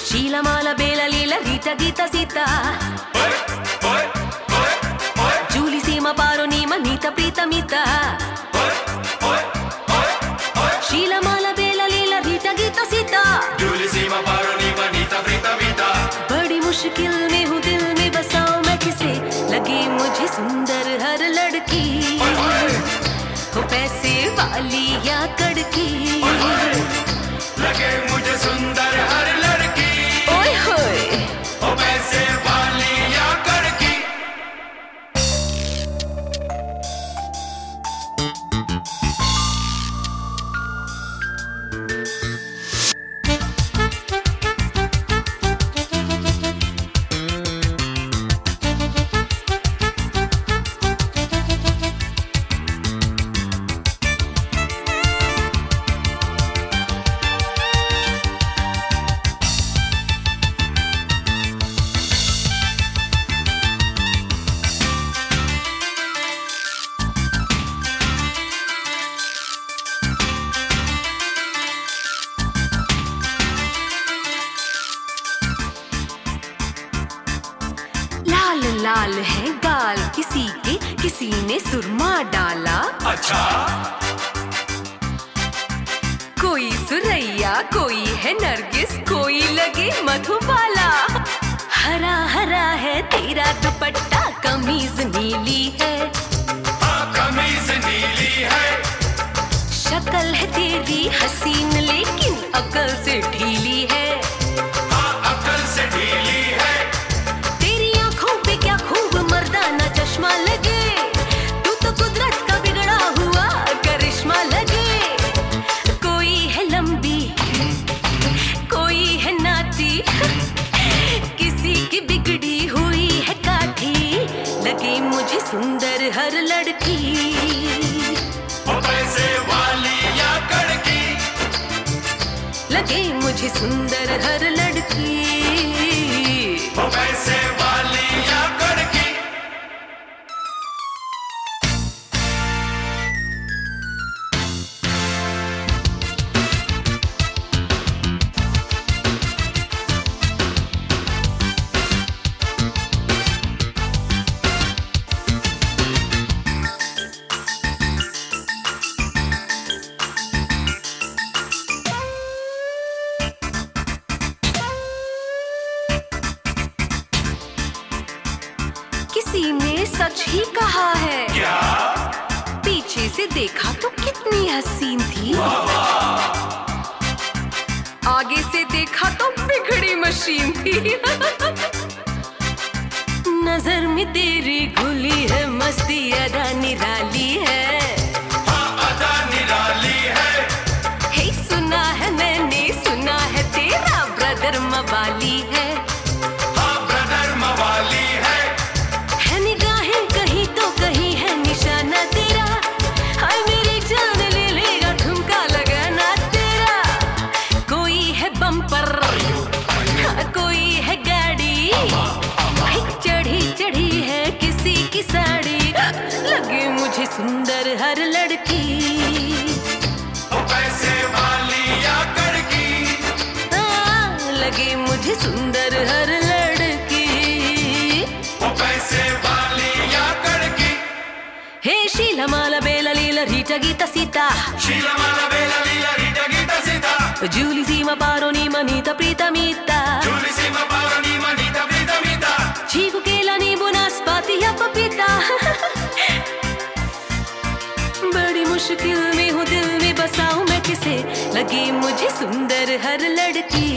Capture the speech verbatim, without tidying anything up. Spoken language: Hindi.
शीला माला बेला लीला रीटा गीता सीता जूली सीमा पारो नीमा नीता प्रीता मीता शीला माला बेला लीला रीटा गीता सीता जूली सीमा पारो नीमा नीता प्रीता मीता। बड़ी मुश्किल में हूँ दिल में बसाऊं मैं किसे, लगी मुझे सुंदर हर लड़की, हो पैसे वाली या कड़की, लगे मुझे सुंदर हर लड़की, ओए होए हो पैसे वाली या कड़की। लाल लाल है गाल किसी के, किसी ने सुरमा डाला, अच्छा कोई सुरैया कोई है नरगिस कोई लगे मधुबाला, हरा हरा है तेरा दुपट्टा कमीज नीली है, हाँ कमीज नीली है, शक्ल है तेरी हसीन लेकिन अकल से ढीली है, हाँ अकल से ढीली है, तेरी आंखों पे क्या खूब मर्दाना चश्मा लगे, तू तो कुदरत का बिगड़ा हुआ करिश्मा लगे, कोई है लंबी कोई है नाती, किसी की बिगड़ी हुई है काठी, लगी मुझे सुंदर हर लड़की, हो पैसे वाली या कड़की, लगे मुझे सुंदर हर लड़की, हो पैसे वाली या कड़की। किसी ने सच ही कहा है, क्या पीछे से देखा तो कितनी हसीन थी, आगे से देखा तो बिगड़ी मशीन थी, नजर में तेरी घुली है मस्ती अदा निराली है, हाँ अदा निराली है, हे सुना है मैंने सुना है तेरा ब्रदर मवाली है, हाँ ब्रदर मवाली है, है निगाहें कहीं तो कहीं है निशाना तेरा, हाय मेरी जान ले लेगा ठुमका लगाना तेरा, कोई है बम्पर कोई है गाड़ी, हाय चढ़ी चढ़ी है किसी की साड़ी, लगे मुझे सुंदर हर लड़की, हो पैसे वाली या कड़की, हाँ, लगे मुझे सुंदर हर लड़की, हो पैसे वाली या कड़की। हे शीला माला बेला लीला रीटा गीता सीता शीला माला बेला लीला रीटा गीता सीता जूली सीमा पारो नीमा नीता प्रीता मीता जूली सीमा पारो नीमा नीता प्रीता मीता चीकू केला नींबू नाशपाती या पपीता बड़ी मुश्किल में हूँ दिल में बसाऊं मैं किसे, लगी मुझे सुंदर हर लड़की।